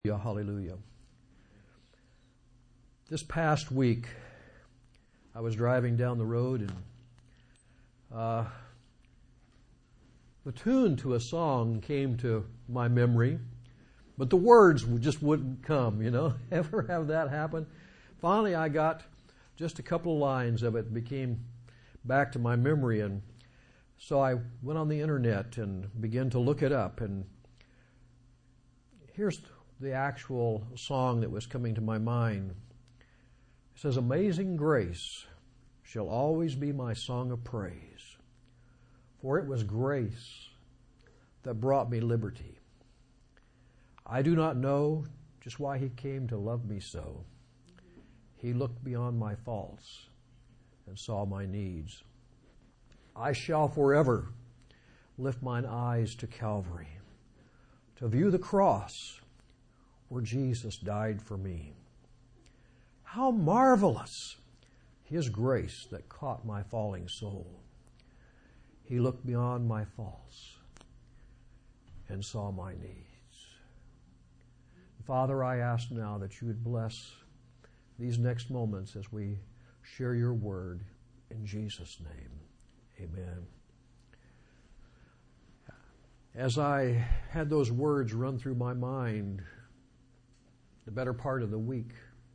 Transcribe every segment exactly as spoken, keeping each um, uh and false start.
Hallelujah. This past week, I was driving down the road and uh, the tune to a song came to my memory, but the words just wouldn't come, you know. Ever have that happen? Finally, I got just a couple of lines of it and became back to my memory, and so I went on the internet and began to look it up, and here's the actual song that was coming to my mind. It says, "Amazing grace shall always be my song of praise, for it was grace that brought me liberty. I do not know just why He came to love me so. He looked beyond my faults and saw my needs. I shall forever lift mine eyes to Calvary, to view the cross where Jesus died for me. How marvelous His grace that caught my falling soul. He looked beyond my faults and saw my needs." Father, I ask now that You would bless these next moments as we share Your word in Jesus' name. Amen. As I had those words run through my mind the better part of the week,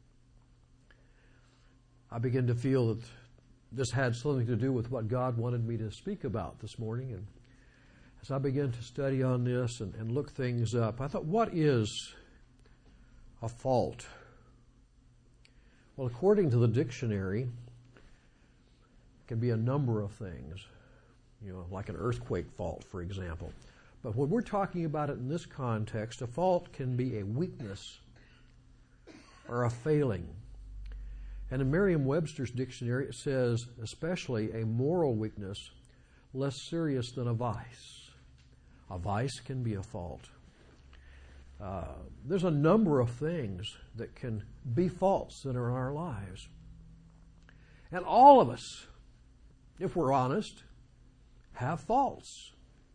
I began to feel that this had something to do with what God wanted me to speak about this morning. And as I began to study on this and, and look things up, I thought, what is a fault? Well, according to the dictionary, it can be a number of things, you know, like an earthquake fault, for example. But when we're talking about it in this context, a fault can be a weakness or a failing. And in Merriam-Webster's dictionary, it says, especially a moral weakness less serious than a vice. A vice can be a fault. Uh, there's a number of things that can be faults that are in our lives. And all of us, if we're honest, have faults.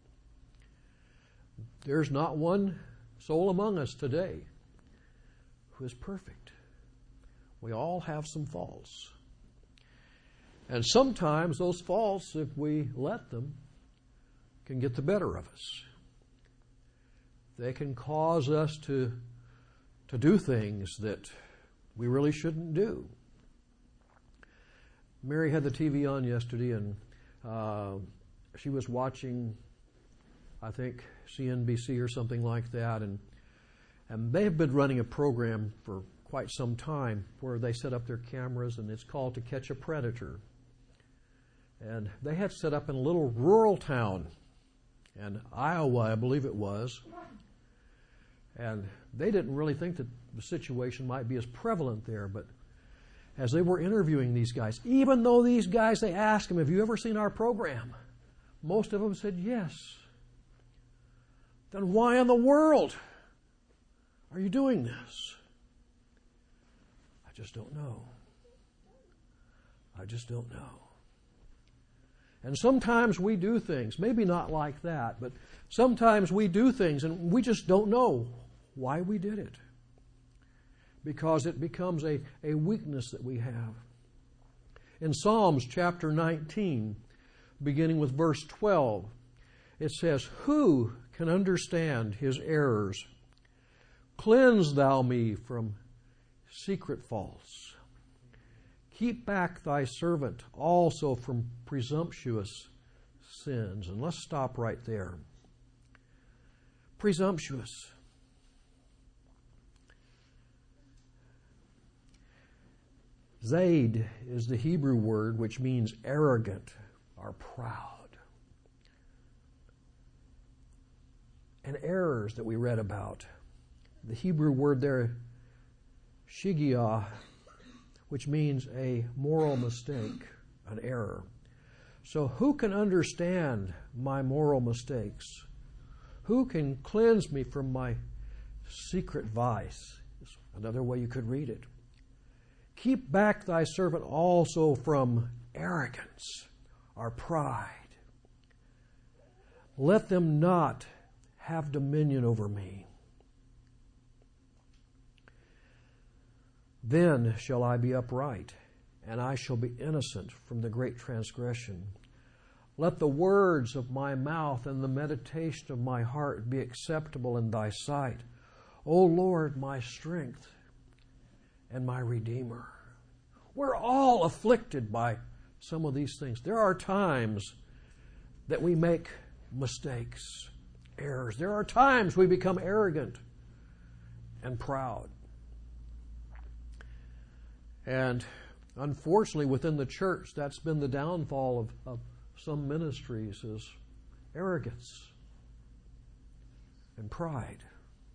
There's not one soul among us today who is perfect. We all have some faults. And sometimes those faults, if we let them, can get the better of us. They can cause us to, to do things that we really shouldn't do. Mary had the T V on yesterday, and uh, she was watching, I think, C N B C or something like that, and and they have been running a program for quite some time where they set up their cameras, and it's called To Catch a Predator. And they had set up in a little rural town in Iowa, I believe it was. And they didn't really think that the situation might be as prevalent there, but as they were interviewing these guys, even though these guys, they asked them, "Have you ever seen our program?" Most of them said yes. Then why in the world are you doing this? I just don't know. I just don't know. And sometimes we do things, maybe not like that, but sometimes we do things and we just don't know why we did it, because it becomes a, a weakness that we have. In Psalms chapter nineteen, beginning with verse twelve, it says, "Who can understand his errors? Cleanse thou me from secret faults. Keep back thy servant also from presumptuous sins." And let's stop right there. Presumptuous. Zaid is the Hebrew word which means arrogant or proud. And errors that we read about. The Hebrew word there, shigia, which means a moral mistake, an error. So who can understand my moral mistakes? Who can cleanse me from my secret vice? Is another way you could read it. Keep back thy servant also from arrogance or pride. Let them not have dominion over me. Then shall I be upright, and I shall be innocent from the great transgression. Let the words of my mouth and the meditation of my heart be acceptable in thy sight, O Lord, my strength and my Redeemer. We're all afflicted by some of these things. There are times that we make mistakes, errors. There are times we become arrogant and proud. And unfortunately, within the church, that's been the downfall of, of some ministries, is arrogance and pride.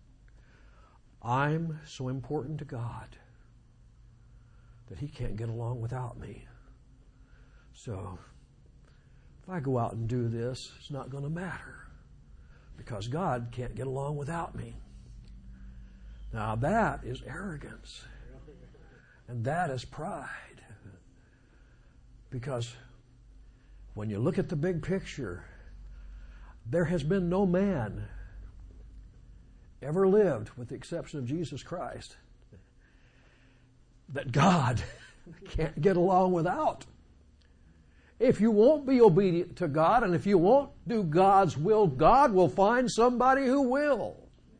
I'm so important to God that He can't get along without me. So, if I go out and do this, it's not going to matter because God can't get along without me. Now that is arrogance. And that is pride. Because when you look at the big picture, there has been no man ever lived, with the exception of Jesus Christ, that God can't get along without. If you won't be obedient to God, and if you won't do God's will, God will find somebody who will.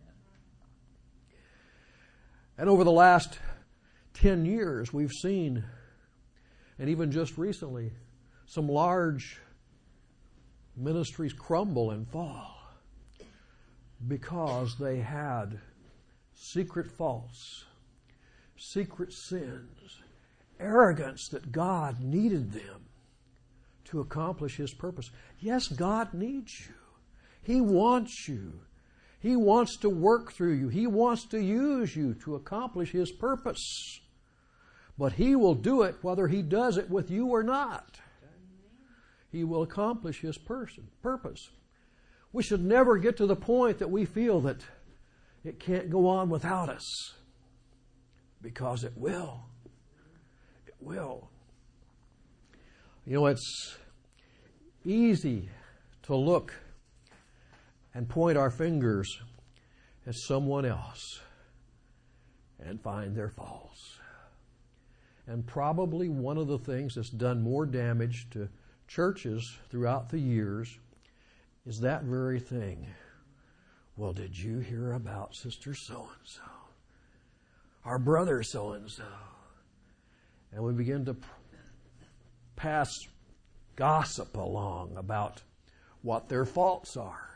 And over the last ten years, we've seen, and even just recently, some large ministries crumble and fall because they had secret faults, secret sins, arrogance that God needed them to accomplish His purpose. Yes, God needs you. He wants you. He wants to work through you. He wants to use you to accomplish His purpose. But He will do it whether He does it with you or not. He will accomplish His person, purpose. We should never get to the point that we feel that it can't go on without us. Because it will. It will. You know, it's easy to look and point our fingers at someone else and find their faults. And probably one of the things that's done more damage to churches throughout the years is that very thing. Well, did you hear about Sister so-and-so? Our brother so-and-so? And we begin to pass gossip along about what their faults are.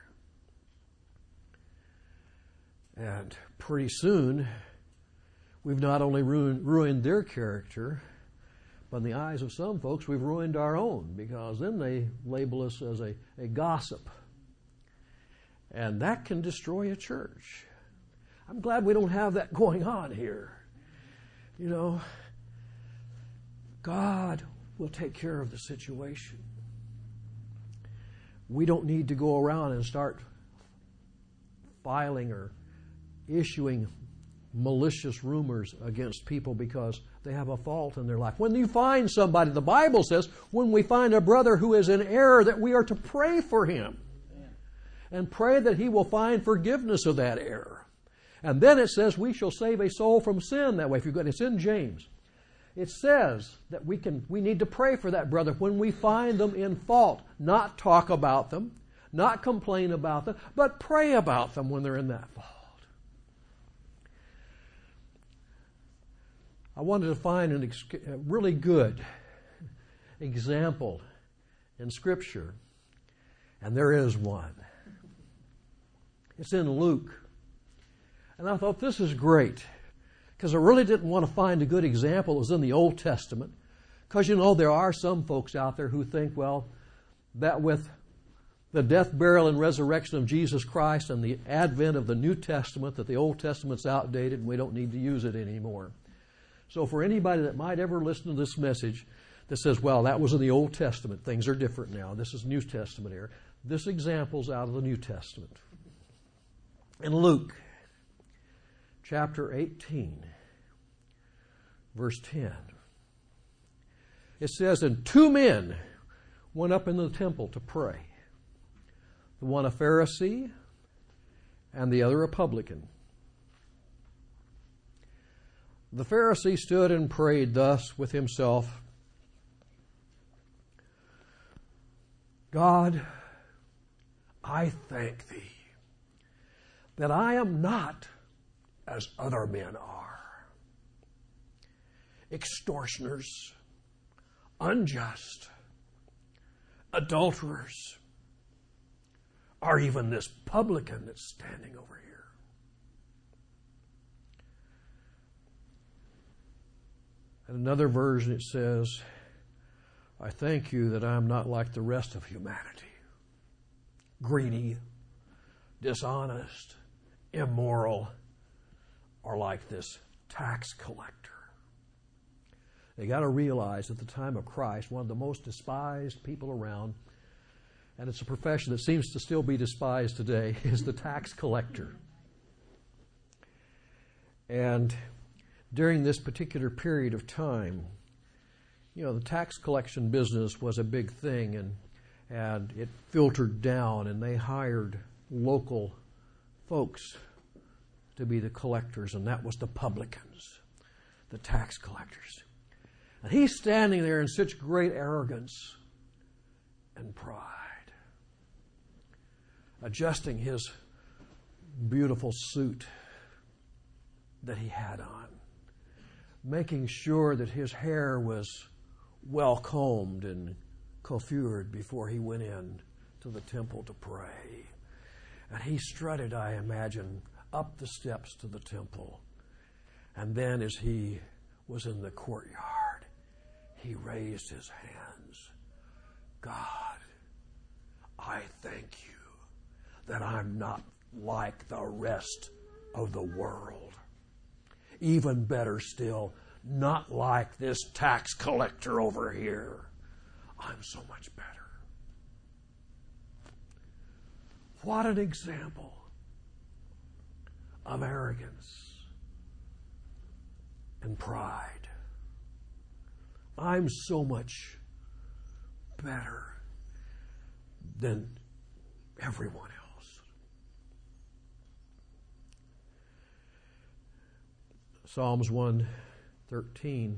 And pretty soon, we've not only ruined, ruined their character, but in the eyes of some folks, we've ruined our own, because then they label us as a, a gossip. And that can destroy a church. I'm glad we don't have that going on here. You know, God will take care of the situation. We don't need to go around and start filing or issuing malicious rumors against people because they have a fault in their life. When you find somebody, the Bible says, when we find a brother who is in error, that we are to pray for him. And pray that he will find forgiveness of that error. And then it says we shall save a soul from sin that way. If you've got, it's in James. It says that we can we need to pray for that brother when we find them in fault. Not talk about them, not complain about them, but pray about them when they're in that fault. I wanted to find an ex- a really good example in Scripture, and there is one. It's in Luke. And I thought, this is great, because I really didn't want to find a good example that was in the Old Testament. Because, you know, there are some folks out there who think, well, that with the death, burial, and resurrection of Jesus Christ and the advent of the New Testament, that the Old Testament's outdated and we don't need to use it anymore. So for anybody that might ever listen to this message that says, well, that was in the Old Testament, things are different now, this is New Testament era, this example's out of the New Testament. In Luke chapter eighteen, verse ten, it says, and two men went up into the temple to pray, the one a Pharisee and the other a publican. The Pharisee stood and prayed thus with himself, God, I thank thee that I am not as other men are, extortioners, unjust, adulterers, or even this publican that's standing over here. In another version it says, I thank you that I am not like the rest of humanity, greedy, dishonest, immoral, or like this tax collector. They got to realize at the time of Christ, one of the most despised people around, and it's a profession that seems to still be despised today, is the tax collector. And during this particular period of time, you know, the tax collection business was a big thing, and and it filtered down, and they hired local folks to be the collectors, and that was the publicans, the tax collectors. And he's standing there in such great arrogance and pride, adjusting his beautiful suit that he had on, making sure that his hair was well combed and coiffured before he went in to the temple to pray. And he strutted, I imagine, up the steps to the temple. And then as he was in the courtyard, he raised his hands. God, I thank you that I'm not like the rest of the world. Even better still, not like this tax collector over here. I'm so much better. What an example of arrogance and pride. I'm so much better than everyone else. Psalms one thirteen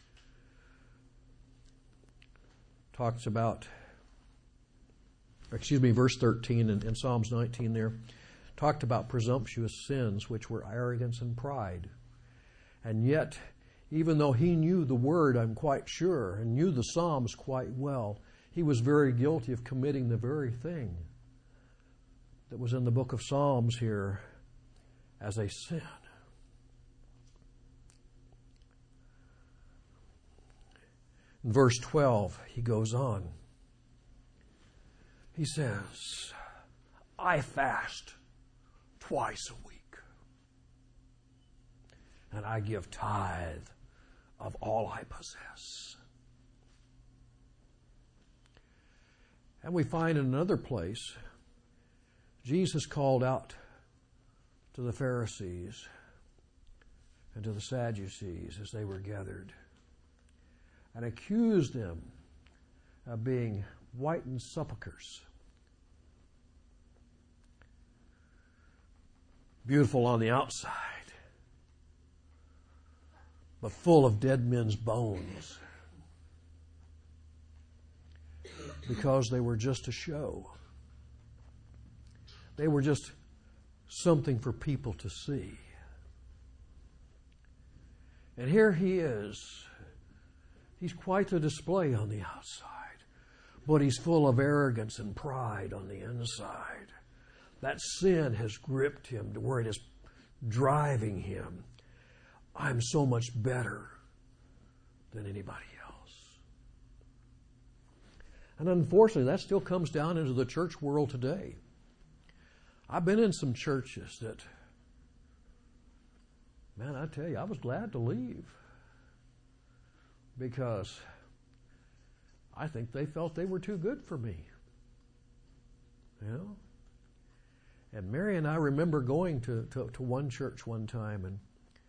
talks about, excuse me, verse thirteen in, in Psalms nineteen there, talked about presumptuous sins, which were arrogance and pride. And yet, even though he knew the word, I'm quite sure, and knew the Psalms quite well, he was very guilty of committing the very thing that was in the book of Psalms here as a sin. In verse twelve, he goes on. He says, I fast twice a week, and I give tithe of all I possess. And we find in another place, Jesus called out to the Pharisees and to the Sadducees as they were gathered and accused them of being whitened sepulchres, beautiful on the outside, but full of dead men's bones, because they were just a show. They were just something for people to see. And here he is. He's quite the display on the outside, but he's full of arrogance and pride on the inside. That sin has gripped him to where it is driving him. I'm so much better than anybody else. And unfortunately, that still comes down into the church world today. I've been in some churches that, man, I tell you, I was glad to leave, because I think they felt they were too good for me. You know? And Mary and I remember going to, to, to one church one time, and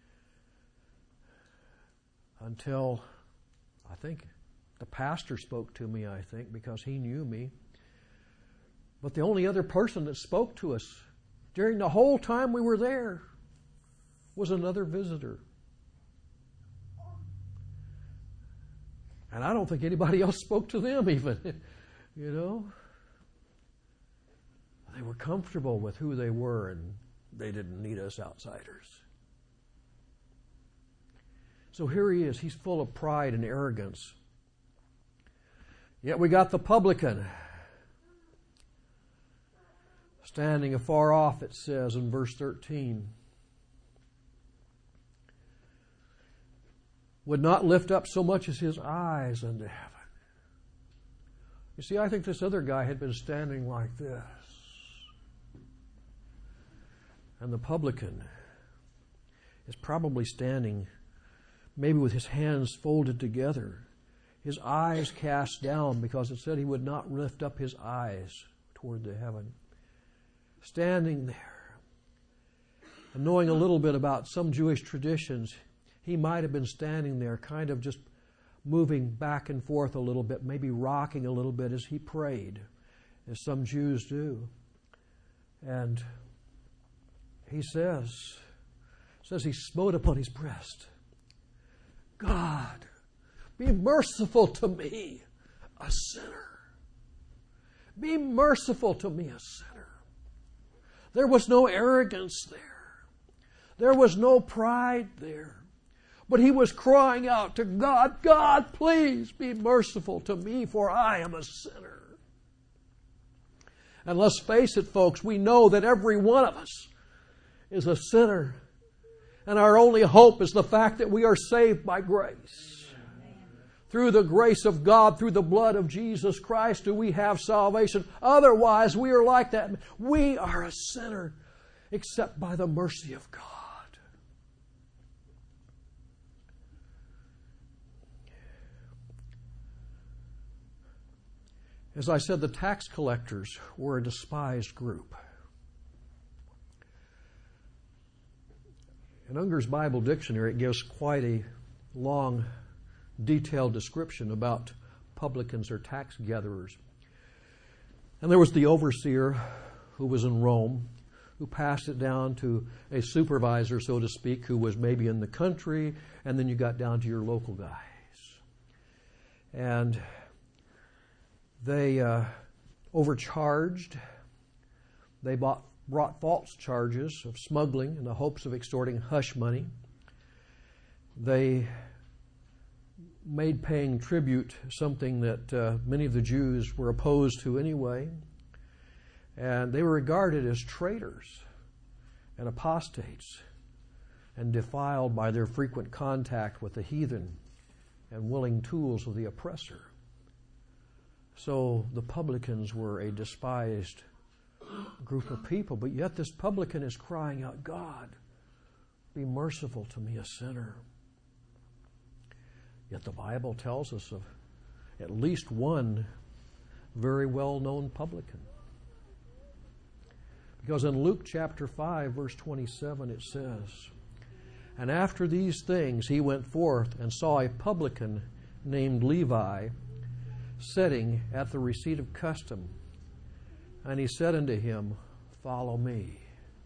until I think the pastor spoke to me, I think, because he knew me. But the only other person that spoke to us during the whole time we were there was another visitor. And I don't think anybody else spoke to them even, you know. They were comfortable with who they were, and they didn't need us outsiders. So here he is. He's full of pride and arrogance. Yet we got the publican standing afar off, it says in verse thirteen. Would not lift up so much as his eyes unto heaven. You see, I think this other guy had been standing like this. And the publican is probably standing maybe with his hands folded together, his eyes cast down, because it said he would not lift up his eyes toward the heaven. Standing there, and knowing a little bit about some Jewish traditions, he might have been standing there kind of just moving back and forth a little bit, maybe rocking a little bit as he prayed, as some Jews do. And he says, says he smote upon his breast, God, be merciful to me, a sinner. Be merciful to me, a sinner. There was no arrogance there. There was no pride there. But he was crying out to God, God, please be merciful to me, for I am a sinner. And let's face it, folks, we know that every one of us is a sinner. And our only hope is the fact that we are saved by grace. Through the grace of God, through the blood of Jesus Christ, do we have salvation. Otherwise, we are like that. We are a sinner, except by the mercy of God. As I said, the tax collectors were a despised group. In Unger's Bible Dictionary, it gives quite a long, detailed description about publicans or tax gatherers. And there was the overseer who was in Rome, who passed it down to a supervisor, so to speak, who was maybe in the country, and then you got down to your local guys. And they uh, overcharged. They bought, brought false charges of smuggling in the hopes of extorting hush money. They made paying tribute something that uh, many of the Jews were opposed to anyway. And they were regarded as traitors and apostates and defiled by their frequent contact with the heathen and willing tools of the oppressor. So the publicans were a despised group of people, but yet this publican is crying out, God, be merciful to me, a sinner. Yet the Bible tells us of at least one very well-known publican. Because in Luke chapter five, verse twenty-seven, it says, And after these things he went forth and saw a publican named Levi sitting at the receipt of custom. And he said unto him, Follow me.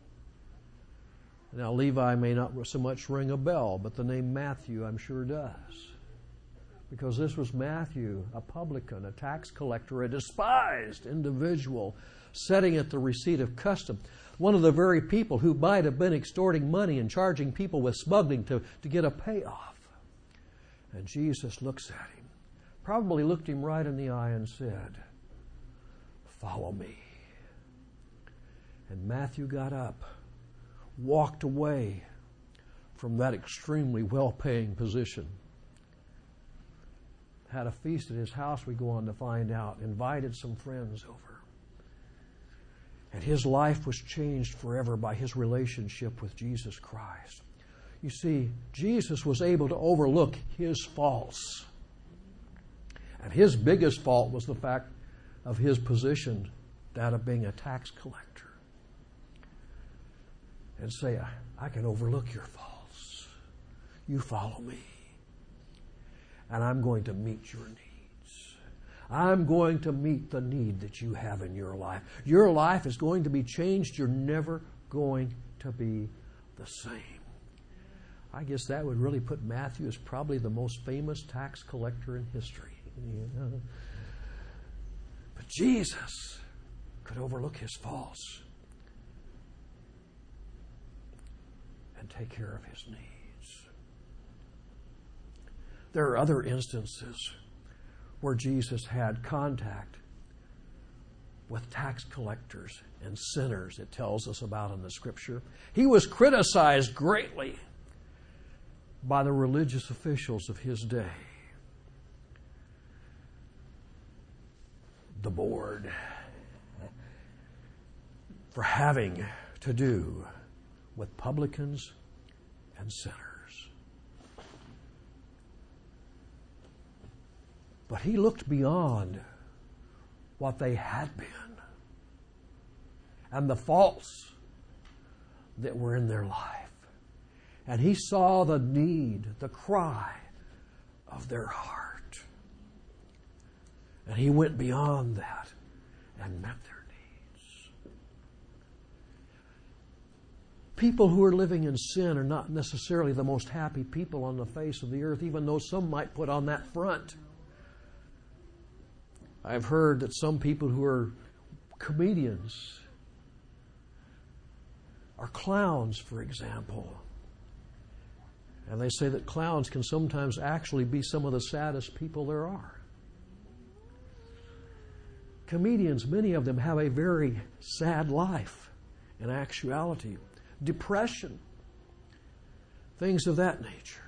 Now Levi may not so much ring a bell, but the name Matthew I'm sure does. Because this was Matthew, a publican, a tax collector, a despised individual, sitting at the receipt of custom. One of the very people who might have been extorting money and charging people with smuggling to, to get a payoff. And Jesus looks at him, probably looked him right in the eye and said, Follow me. And Matthew got up, walked away from that extremely well-paying position. Had a feast at his house, we go on to find out, invited some friends over. And his life was changed forever by his relationship with Jesus Christ. You see, Jesus was able to overlook his faults. And his biggest fault was the fact of his position, that of being a tax collector. And say, I, I can overlook your faults. You follow me. And I'm going to meet your needs. I'm going to meet the need that you have in your life. Your life is going to be changed. You're never going to be the same. I guess that would really put Matthew as probably the most famous tax collector in history. You know? But Jesus could overlook his faults and take care of his needs. There are other instances where Jesus had contact with tax collectors and sinners, it tells us about in the Scripture. He was criticized greatly by the religious officials of his day. The board, for having to do with publicans and sinners. But he looked beyond what they had been and the faults that were in their life. And he saw the need, the cry of their heart. And he went beyond that and met their needs. People who are living in sin are not necessarily the most happy people on the face of the earth, even though some might put on that front. I've heard that some people who are comedians are clowns, for example. And they say that clowns can sometimes actually be some of the saddest people there are. Comedians, many of them have a very sad life in actuality. Depression, things of that nature.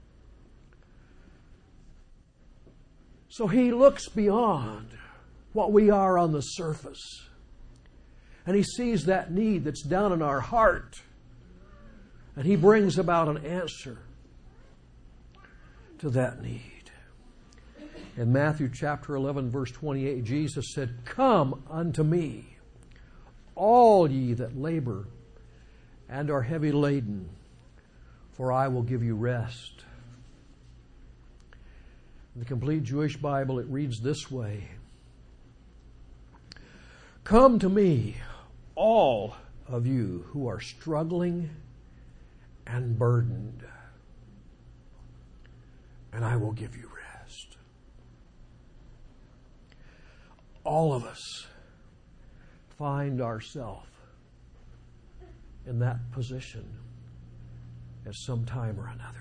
So he looks beyond what we are on the surface. And he sees that need that's down in our heart. And he brings about an answer to that need. In Matthew chapter eleven, verse twenty-eight, Jesus said, "Come unto me, all ye that labor and are heavy laden, for I will give you rest." In the Complete Jewish Bible, it reads this way: "Come to me, all of you who are struggling and burdened, and I will give you rest." All of us find ourselves in that position at some time or another.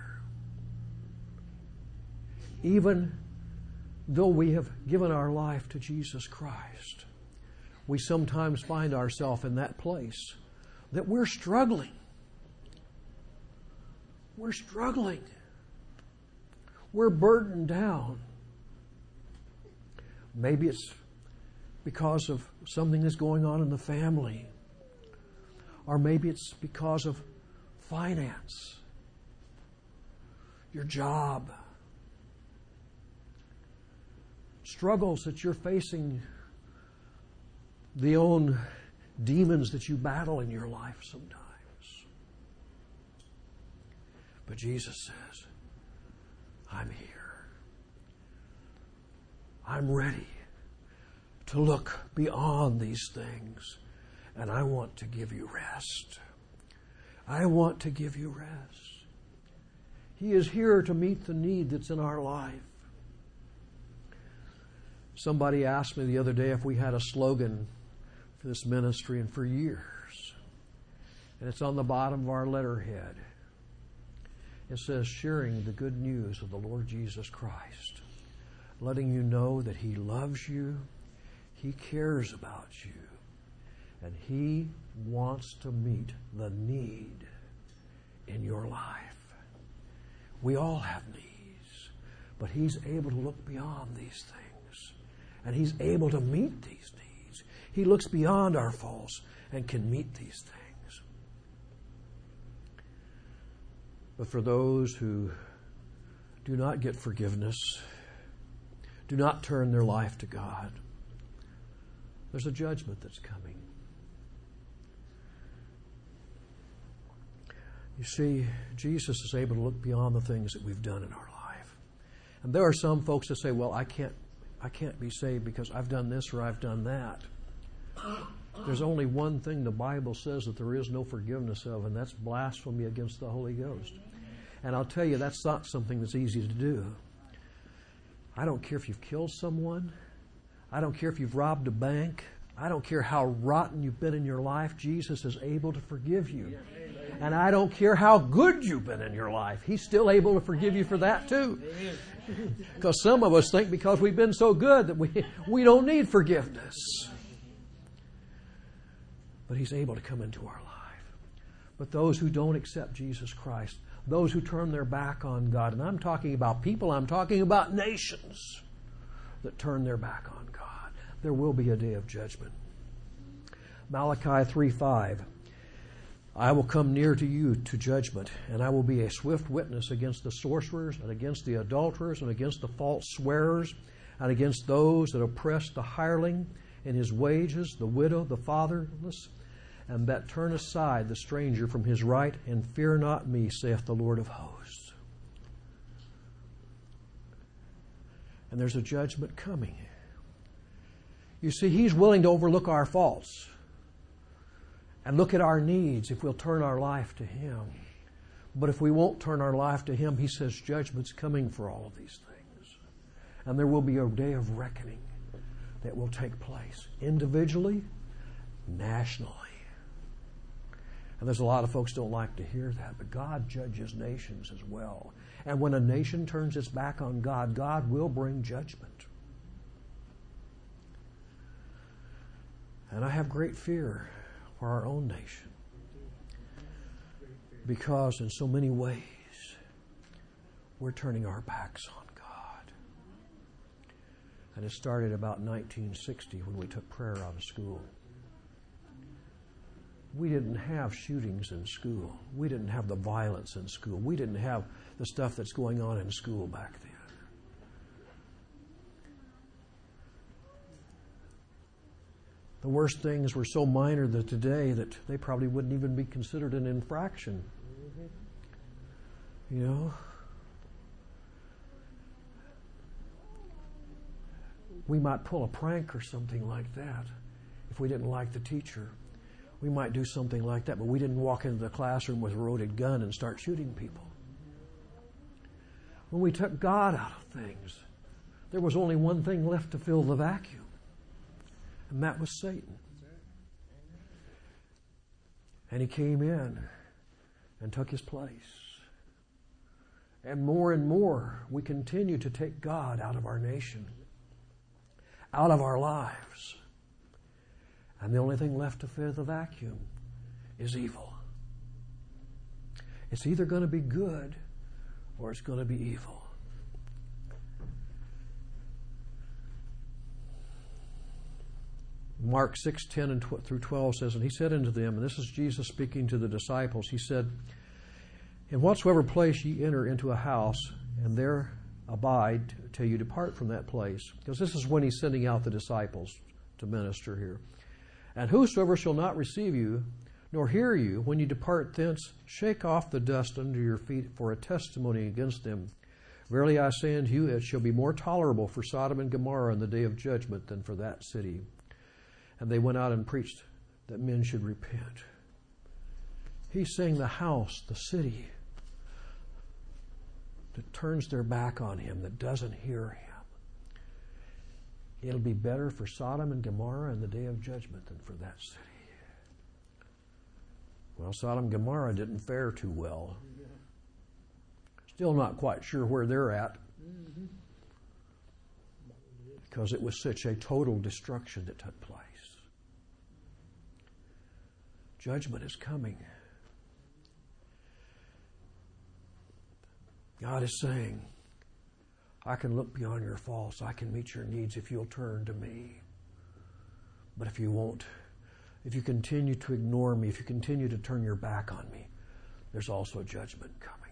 Even though we have given our life to Jesus Christ, we sometimes find ourselves in that place that we're struggling. We're struggling. We're burdened down. Maybe it's because of something that's going on in the family. Or maybe it's because of finance, your job, struggles that you're facing, the own demons that you battle in your life sometimes. But Jesus says, I'm here. I'm ready to look beyond these things, and I want to give you rest. I want to give you rest. He is here to meet the need that's in our life. Somebody asked me the other day if we had a slogan for this ministry, and for years. And it's on the bottom of our letterhead. It says, sharing the good news of the Lord Jesus Christ. Letting you know that He loves you, He cares about you, and He wants to meet the need in your life. We all have needs, but He's able to look beyond these things. And He's able to meet these needs. He looks beyond our faults and can meet these things. But for those who do not get forgiveness, do not turn their life to God, there's a judgment that's coming. You see, Jesus is able to look beyond the things that we've done in our life. And there are some folks that say, well, I can't I can't be saved because I've done this or I've done that. There's only one thing the Bible says that there is no forgiveness of, and that's blasphemy against the Holy Ghost. And I'll tell you, that's not something that's easy to do. I don't care if you've killed someone. I don't care if you've robbed a bank. I don't care how rotten you've been in your life. Jesus is able to forgive you. And I don't care how good you've been in your life. He's still able to forgive you for that too. Because some of us think because we've been so good that we, we don't need forgiveness. But He's able to come into our life. But those who don't accept Jesus Christ, those who turn their back on God, and I'm talking about people, I'm talking about nations that turn their back on God, there will be a day of judgment. Malachi three five. I will come near to you to judgment, and I will be a swift witness against the sorcerers and against the adulterers and against the false swearers and against those that oppress the hireling in his wages, the widow, the fatherless, and that turn aside the stranger from his right, and fear not me, saith the Lord of hosts. And there's a judgment coming. You see, He's willing to overlook our faults and look at our needs if we'll turn our life to Him. But if we won't turn our life to Him, He says judgment's coming for all of these things. And there will be a day of reckoning that will take place individually, nationally. And there's a lot of folks don't like to hear that, but God judges nations as well. And when a nation turns its back on God, God will bring judgment. And I have great fear for our own nation, because in so many ways we're turning our backs on God. And it started about nineteen sixty when we took prayer out of school. We didn't have shootings in school. We didn't have the violence in school. We didn't have the stuff that's going on in school back then. The worst things were so minor that today that they probably wouldn't even be considered an infraction. You know? We might pull a prank or something like that if we didn't like the teacher. We might do something like that, but we didn't walk into the classroom with a loaded gun and start shooting people. When we took God out of things, there was only one thing left to fill the vacuum. And that was Satan. And he came in and took his place. And more and more, we continue to take God out of our nation, out of our lives. And the only thing left to fill the vacuum is evil. It's either going to be good or it's going to be evil. Mark six ten and through twelve says, and he said unto them, and this is Jesus speaking to the disciples, he said, in whatsoever place ye enter into a house, and there abide till you depart from that place. Because this is when he's sending out the disciples to minister here. And whosoever shall not receive you, nor hear you, when you depart thence, shake off the dust under your feet for a testimony against them. Verily I say unto you, it shall be more tolerable for Sodom and Gomorrah in the day of judgment than for that city. And they went out and preached that men should repent. He's saying the house, the city, that turns their back on Him, that doesn't hear Him. It'll be better for Sodom and Gomorrah in the day of judgment than for that city. Well, Sodom and Gomorrah didn't fare too well. Still not quite sure where they're at, because it was such a total destruction that took place. Judgment is coming. God is saying, I can look beyond your faults. I can meet your needs if you'll turn to me. But if you won't, if you continue to ignore me, if you continue to turn your back on me, there's also judgment coming.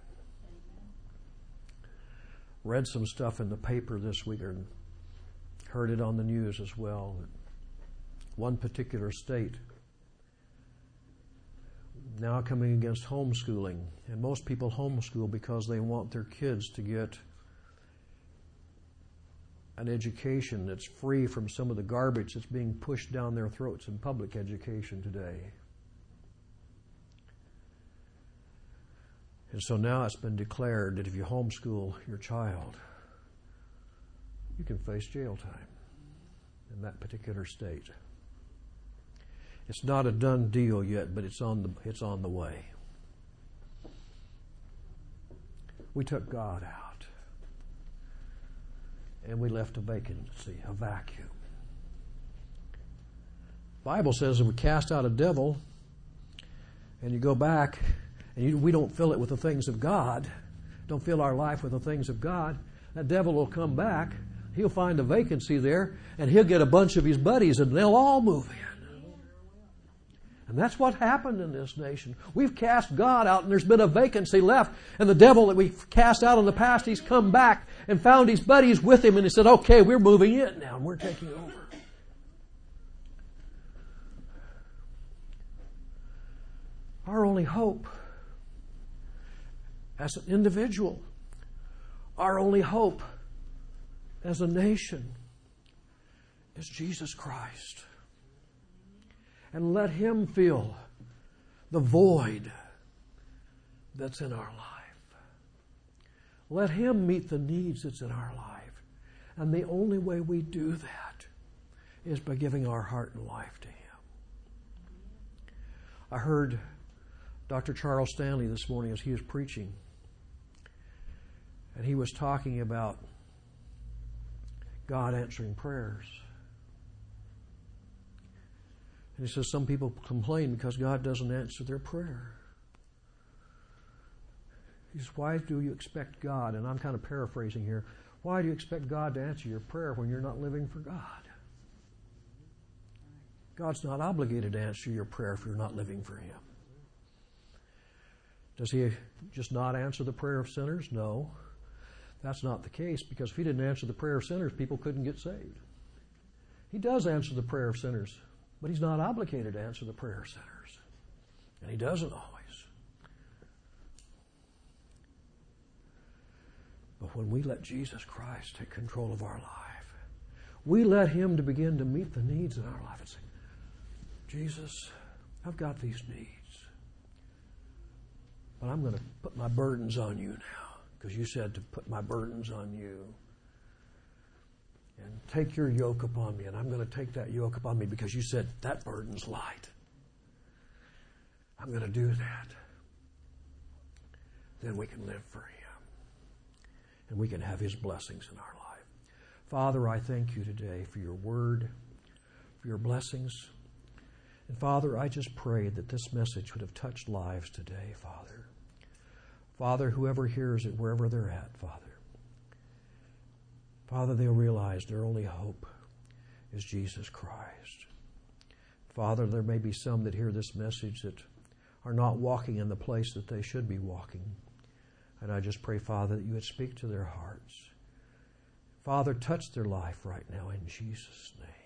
Read some stuff in the paper this week, or heard it on the news as well. One particular state now coming against homeschooling. And most people homeschool because they want their kids to get an education that's free from some of the garbage that's being pushed down their throats in public education today. And so now it's been declared that if you homeschool your child, you can face jail time in that particular state. It's not a done deal yet, but it's on the it's on the way. We took God out, and we left a vacancy, a vacuum. The Bible says if we cast out a devil, and you go back, and you, we don't fill it with the things of God, don't fill our life with the things of God, that devil will come back, he'll find a vacancy there, and he'll get a bunch of his buddies, and they'll all move in. And that's what happened in this nation. We've cast God out, and there's been a vacancy left, and the devil that we cast out in the past, he's come back and found his buddies with him, and he said, okay, we're moving in now, and we're taking over. Our only hope as an individual, our only hope as a nation is Jesus Christ. And let Him fill the void that's in our life. Let Him meet the needs that's in our life. And the only way we do that is by giving our heart and life to Him. I heard Doctor Charles Stanley this morning as he was preaching, and he was talking about God answering prayers. And he says some people complain because God doesn't answer their prayer. He says, why do you expect God, and I'm kind of paraphrasing here, why do you expect God to answer your prayer when you're not living for God? God's not obligated to answer your prayer if you're not living for Him. Does He just not answer the prayer of sinners? No. That's not the case, because if He didn't answer the prayer of sinners, people couldn't get saved. He does answer the prayer of sinners, but He's not obligated to answer the prayer of sinners. And He doesn't always. But when we let Jesus Christ take control of our life, we let Him to begin to meet the needs in our life and say, Jesus, I've got these needs. But I'm going to put my burdens on You now, because You said to put my burdens on You. And take Your yoke upon me, and I'm going to take that yoke upon me because You said that burden's light. I'm going to do that. Then we can live for Him. And we can have His blessings in our life. Father, I thank You today for Your word, for Your blessings. And Father, I just pray that this message would have touched lives today, Father. Father, whoever hears it, wherever they're at, Father. Father, they'll realize their only hope is Jesus Christ. Father, there may be some that hear this message that are not walking in the place that they should be walking. And I just pray, Father, that You would speak to their hearts. Father, touch their life right now in Jesus' name.